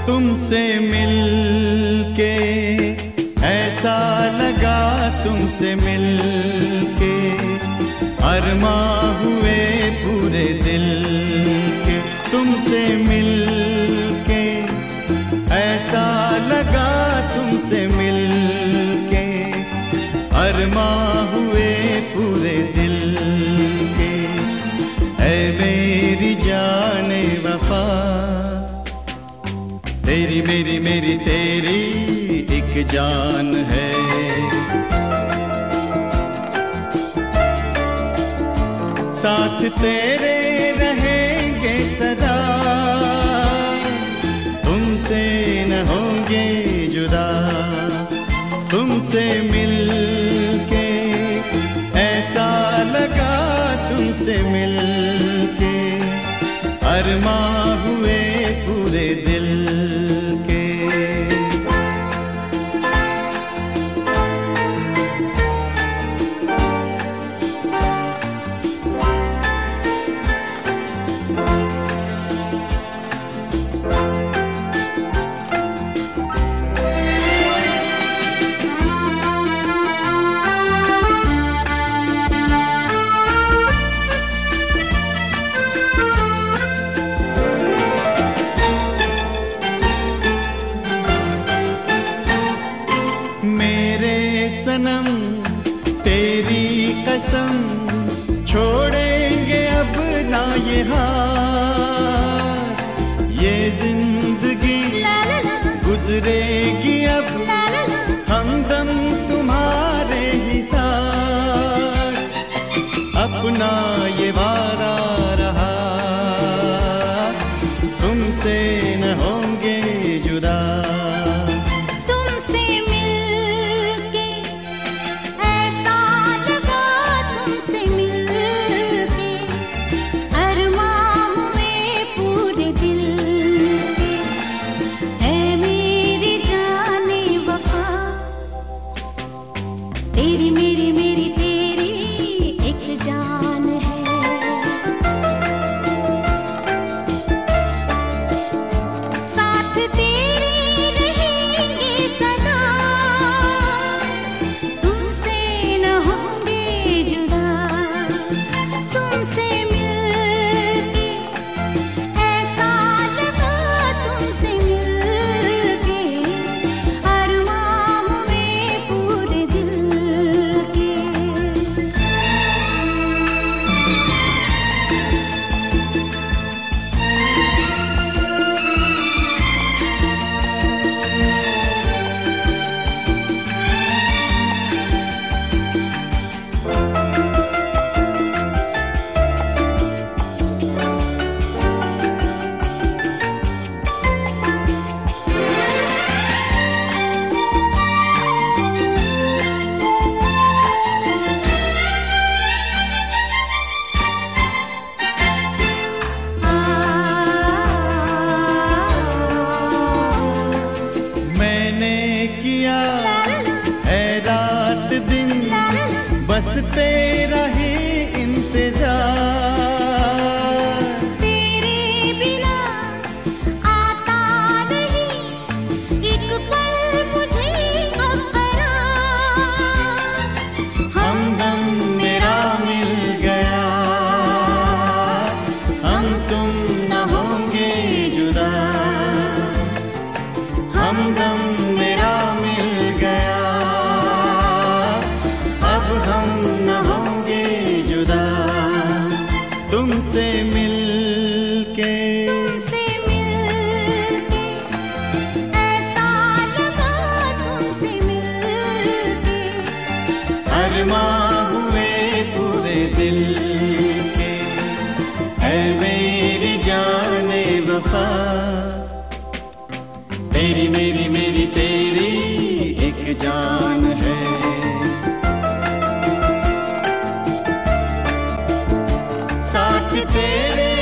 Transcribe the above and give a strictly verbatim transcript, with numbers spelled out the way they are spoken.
तुमसे मिलके ऐसा लगा, तुमसे मिलके अरमां हुए पूरे दिल के। तुमसे मिलके ऐसा लगा, तुमसे मिलके अरमां हुए पूरे दिल के। ऐ मेरी जाने वफा, तेरी मेरी मेरी तेरी एक जान है। साथ तेरे रहेंगे सदा, तुमसे न होंगे जुदा। तुमसे मिलके ऐसा लगा, तुमसे मिलके अरमां हुए पूरे दिल के। सनम तेरी कसम, छोड़ेंगे अब ना ये हाथ। ये जिंदगी गुजरेगी अब हमदम तुम्हारे ही साथ। अपना ये वादा रहा, तुमसे न होंगे जुदा। तेरी मेरी मेरी तेरी एक जान है। साथ तेरे रहेंगे सदा, तुमसे न होंगे जुदा। तुमसे मिलके ऐसा लगा, तुमसे मिलके अरमां हुए पूरे दिल। किया है रात दिन बस तेरा ही इंतजार। तेरे बिना आता नहीं एक पल मुझे अफरार। हमदम मेरा मिल गया, हम तुम न होंगे जुदा। हमदम मेरा मिल गया, अब हम न होंगे जुदा। तुमसे मिलके तुमसे मिलके ऐसा लगा, तुमसे मिलके अरमां हुए पूरे दिल के। ऐ मेरी जाने वफा, तेरी मेरी मेरी तेरी एक जान है। साथ तेरे